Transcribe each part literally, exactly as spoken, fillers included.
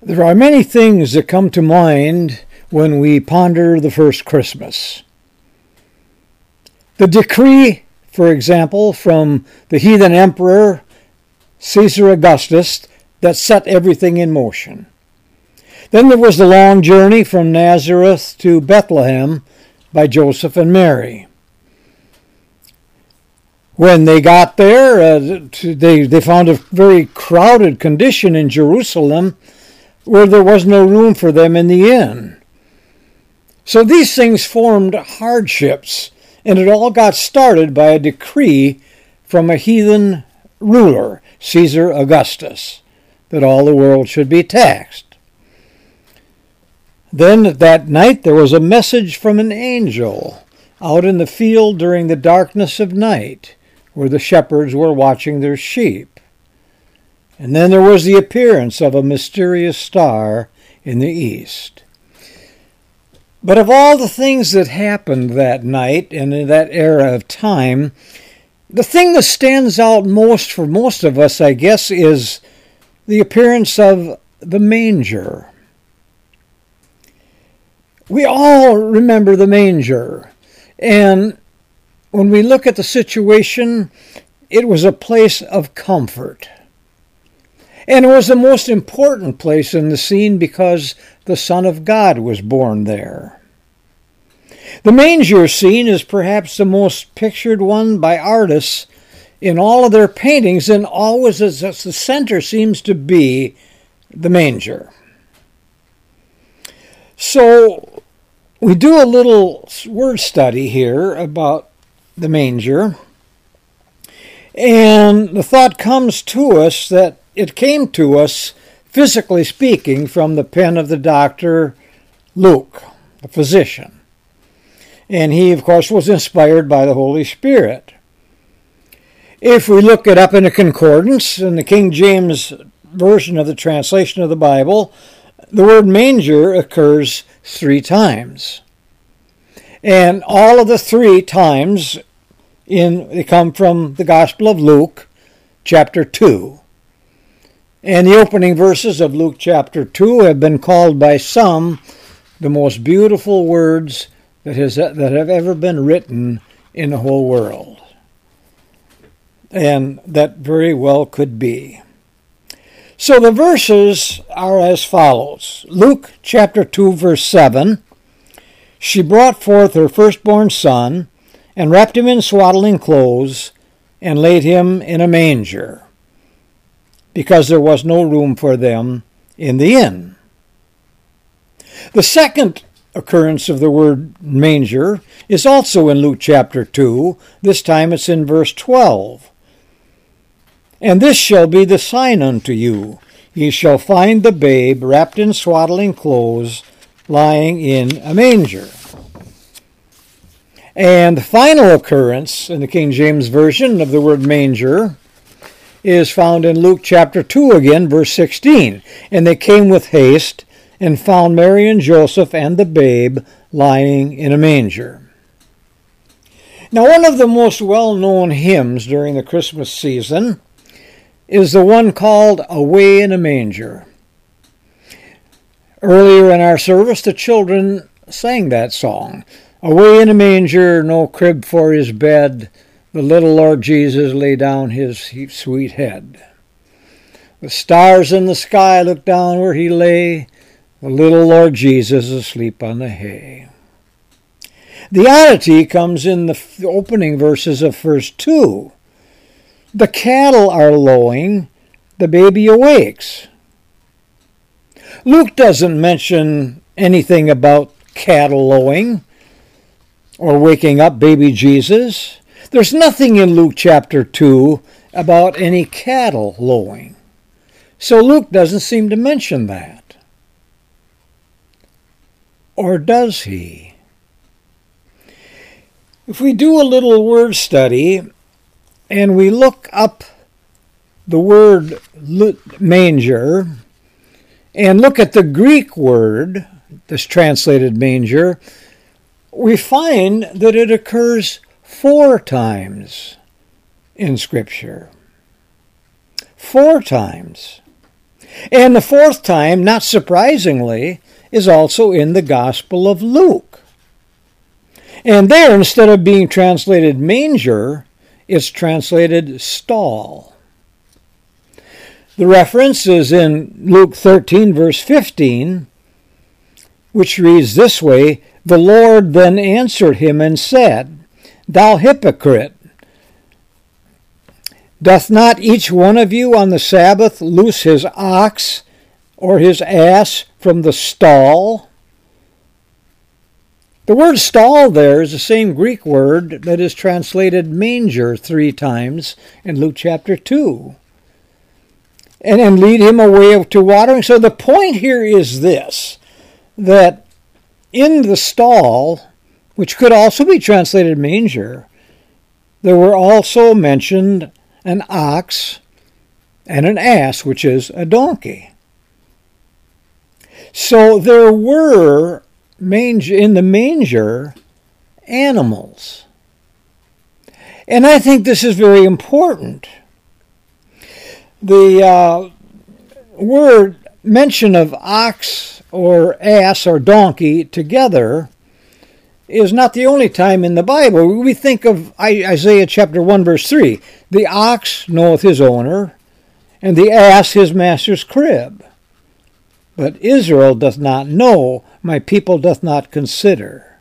There are many things that come to mind when we ponder the first Christmas. The decree, for example, from the heathen emperor Caesar Augustus that set everything in motion. Then there was the long journey from Nazareth to Bethlehem by Joseph and Mary. When they got there, uh, they, they found a very crowded condition in Jerusalem where there was no room for them in the inn. So these things formed hardships, and it all got started by a decree from a heathen ruler, Caesar Augustus, that all the world should be taxed. Then that night there was a message from an angel out in the field during the darkness of night, where the shepherds were watching their sheep. And then there was the appearance of a mysterious star in the east. But of all the things that happened that night and in that era of time, the thing that stands out most for most of us, I guess, is the appearance of the manger. We all remember the manger, and when we look at the situation, it was a place of comfort. And it was the most important place in the scene because the Son of God was born there. The manger scene is perhaps the most pictured one by artists in all of their paintings, and always as the center seems to be the manger. So we do a little word study here about the manger, and the thought comes to us that it came to us, physically speaking, from the pen of the doctor Luke, the physician. And he, of course, was inspired by the Holy Spirit. If we look it up in a concordance, in the King James Version of the translation of the Bible, the word manger occurs three times. And all of the three times in they come from the Gospel of Luke, chapter two. And the opening verses of Luke chapter two have been called by some the most beautiful words that, has, that have ever been written in the whole world. And that very well could be. So the verses are as follows. Luke chapter two, verse seven. She brought forth her firstborn son, and wrapped him in swaddling clothes, and laid him in a manger, because there was no room for them in the inn. The second occurrence of the word manger is also in Luke chapter two. This time it's in verse twelve. And this shall be the sign unto you. Ye shall find the babe wrapped in swaddling clothes, lying in a manger. And the final occurrence in the King James Version of the word manger is found in Luke chapter two again, verse sixteen. And they came with haste and found Mary and Joseph and the babe lying in a manger. Now, one of the most well-known hymns during the Christmas season is the one called Away in a Manger. Earlier in our service, the children sang that song. Away in a manger, no crib for his bed, the little Lord Jesus lay down his sweet head. The stars in the sky looked down where he lay, the little Lord Jesus asleep on the hay. The oddity comes in the opening verses of verse two. The cattle are lowing, the baby awakes. Luke doesn't mention anything about cattle lowing or waking up baby Jesus. There's nothing in Luke chapter two about any cattle lowing. So Luke doesn't seem to mention that. Or does he? If we do a little word study and we look up the word manger and look at the Greek word that's translated manger, we find that it occurs four times in Scripture. Four times. And the fourth time, not surprisingly, is also in the Gospel of Luke. And there, instead of being translated manger, it's translated stall. The reference is in Luke thirteen, verse fifteen, which reads this way, "The Lord then answered him and said, Thou hypocrite, doth not each one of you on the Sabbath loose his ox or his ass from the stall?" The word stall there is the same Greek word that is translated manger three times in Luke chapter two. And then lead him away to watering. So the point here is this, that in the stall, which could also be translated manger, there were also mentioned an ox and an ass, which is a donkey. So there were manger, in the manger, animals. And I think this is very important. The uh, word mention of ox or ass or donkey together is not the only time in the Bible. We think of Isaiah chapter one, verse three. The ox knoweth his owner, and the ass his master's crib. But Israel doth not know, my people doth not consider.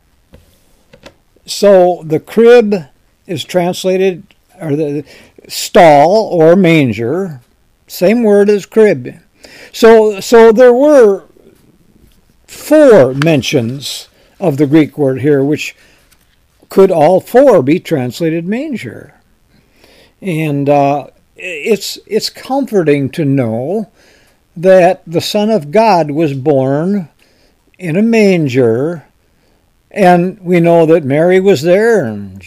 So the crib is translated, or the stall or manger, same word as crib. So, so there were four mentions of the Greek word here, which could all four be translated manger. And uh, it's it's comforting to know that the Son of God was born in a manger, and we know that Mary was there, and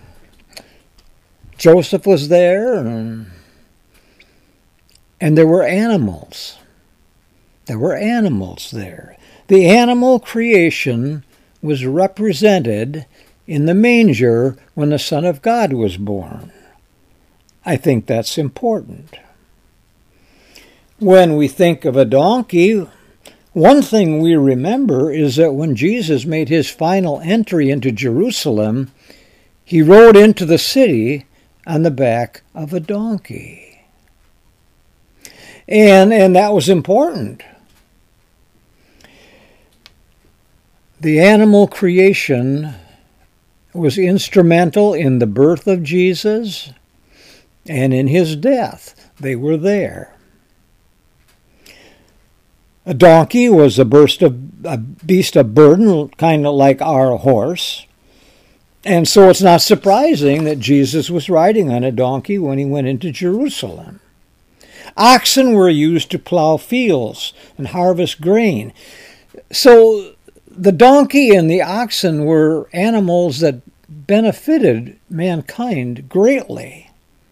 Joseph was there, and, and there were animals. There were animals there. The animal creation was represented in the manger when the Son of God was born. I think that's important. When we think of a donkey, one thing we remember is that when Jesus made his final entry into Jerusalem, he rode into the city on the back of a donkey. And, and that was important. The animal creation was instrumental in the birth of Jesus and in his death. They were there. A donkey was a, burst of, a beast of burden, kind of like our horse. And so it's not surprising that Jesus was riding on a donkey when he went into Jerusalem. Oxen were used to plow fields and harvest grain. So the donkey and the oxen were animals that benefited mankind greatly.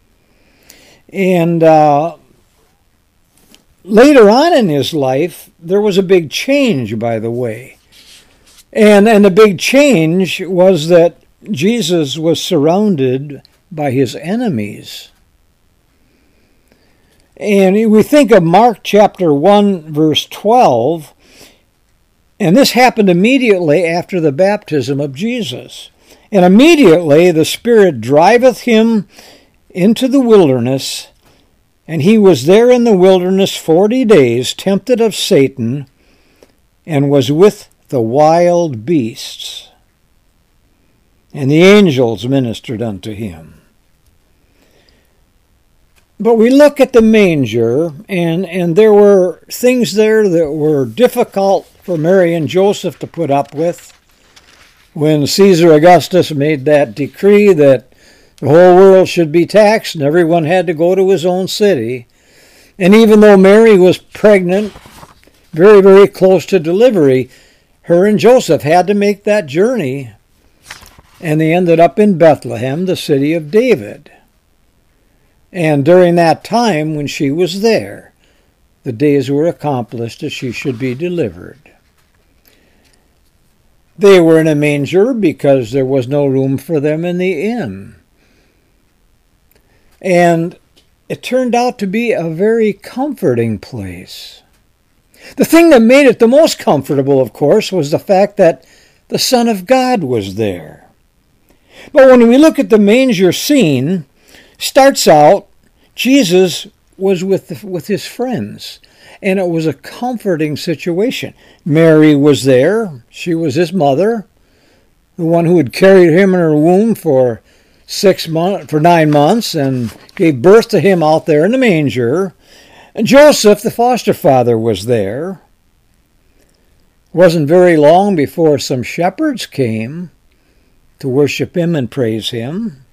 And uh, later on in his life, there was a big change, by the way. And, and the big change was that Jesus was surrounded by his enemies. And we think of Mark chapter one, verse twelve, and this happened immediately after the baptism of Jesus. And immediately the Spirit driveth him into the wilderness, and he was there in the wilderness forty days, tempted of Satan, and was with the wild beasts. And the angels ministered unto him. But we look at the manger, and, and there were things there that were difficult for Mary and Joseph to put up with. When Caesar Augustus made that decree that the whole world should be taxed and everyone had to go to his own city. And even though Mary was pregnant, very, very close to delivery, her and Joseph had to make that journey. And they ended up in Bethlehem, the city of David. And during that time when she was there, the days were accomplished that she should be delivered. They were in a manger because there was no room for them in the inn. And it turned out to be a very comforting place. The thing that made it the most comfortable, of course, was the fact that the Son of God was there. But when we look at the manger scene, starts out, Jesus was with, with his friends, and it was a comforting situation. Mary was there. She was his mother, the one who had carried him in her womb for six months, for nine months, and gave birth to him out there in the manger. And Joseph, the foster father, was there. It wasn't very long before some shepherds came to worship him and praise him.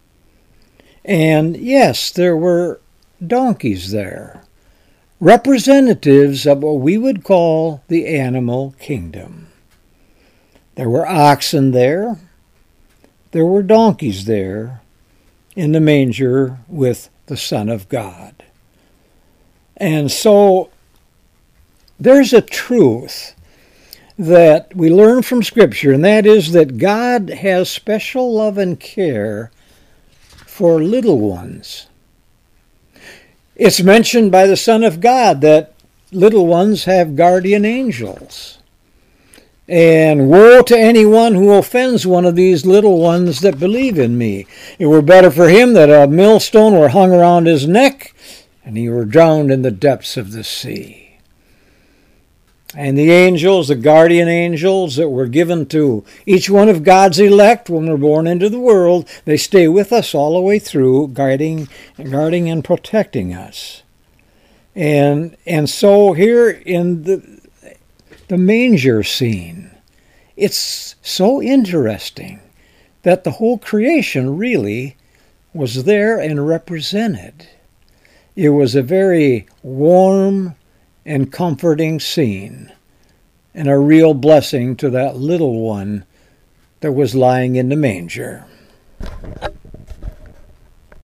And yes, there were donkeys there, representatives of what we would call the animal kingdom. There were oxen there. There were donkeys there in the manger with the Son of God. And so there's a truth that we learn from Scripture, and that is that God has special love and care for little ones. It's mentioned by the Son of God that little ones have guardian angels. And woe to anyone who offends one of these little ones that believe in me. It were better for him that a millstone were hung around his neck, and he were drowned in the depths of the sea. And the angels, the guardian angels that were given to each one of God's elect when we're born into the world, they stay with us all the way through, guarding, guarding and protecting us. And and so here in the the manger scene, it's so interesting that the whole creation really was there and represented. It was a very warm and comforting scene, and a real blessing to that little one that was lying in the manger.